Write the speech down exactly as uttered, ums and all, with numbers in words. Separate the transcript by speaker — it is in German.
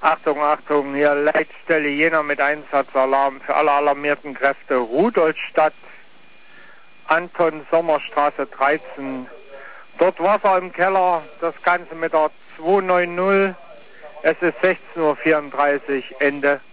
Speaker 1: Achtung, Achtung, hier Leitstelle Jena mit Einsatzalarm für alle alarmierten Kräfte. Rudolstadt, Anton Sommerstraße dreizehn. Dort Wasser im Keller, das Ganze mit der zwei neun null. Es ist sechzehn Uhr vierunddreißig, Ende.